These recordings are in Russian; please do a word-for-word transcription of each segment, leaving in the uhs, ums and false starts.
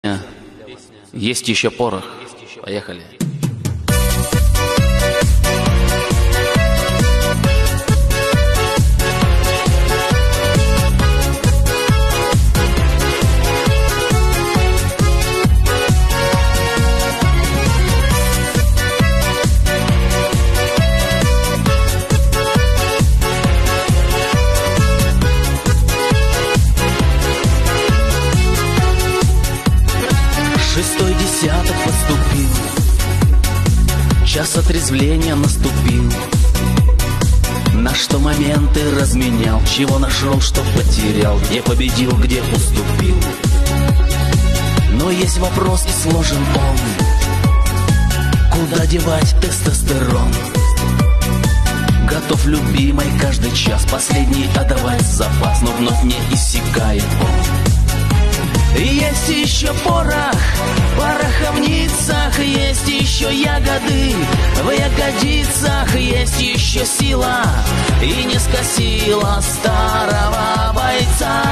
Есть еще порох. Поехали. Шестой десяток поступил, час отрезвления наступил. На что моменты разменял, чего нашел, что потерял, где победил, где уступил. Но есть вопрос и сложен он: куда девать тестостерон? Готов, любимой, каждый час последний отдавать запас, но вновь не иссякает он. Есть еще порох, пороха в ницах, есть еще ягоды в ягодицах, есть еще сила, и не скосила старого бойца.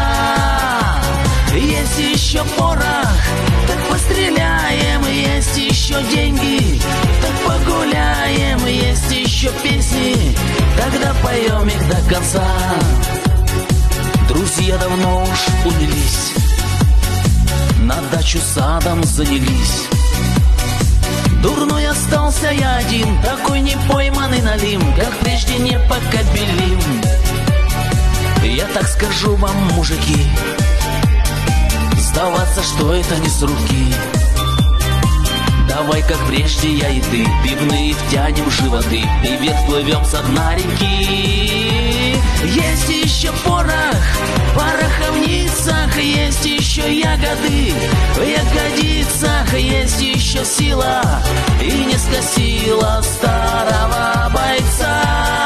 Есть еще порох, так постреляем, есть еще деньги, так погуляем, есть еще песни, тогда поем их до конца. Друзья давно уж унялись, на дачу садом занялись. Дурной остался я один, такой не пойманный налим, как прежде не покобелим. Я так скажу вам, мужики, сдаваться, что это не с руки. Давай, как прежде, я и ты, пивные втянем животы, и вверх плывем со дна реки. Есть еще порох, пороха в ницах, есть еще ягоды в ягодицах, есть еще сила, и не скосила старого бойца.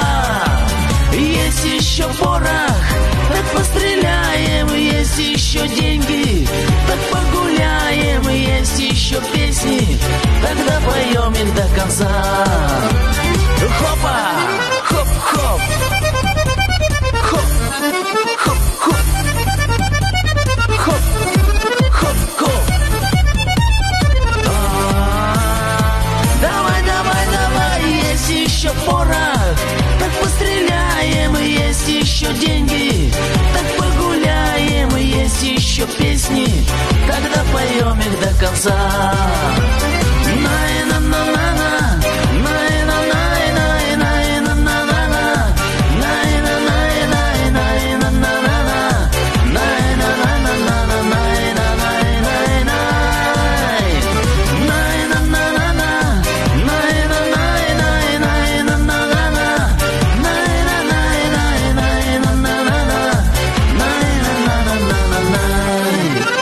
Есть еще порох, так постреляем, есть еще деньги, так погуляем, есть еще песни, тогда поем их до конца. Хопа, хоп-хоп, хоп, хоп-хоп, хоп, хоп-хоп. Давай, давай, давай, есть еще порох, так постреляем, есть еще деньги, так погуляем, есть еще песни, тогда поем их до конца.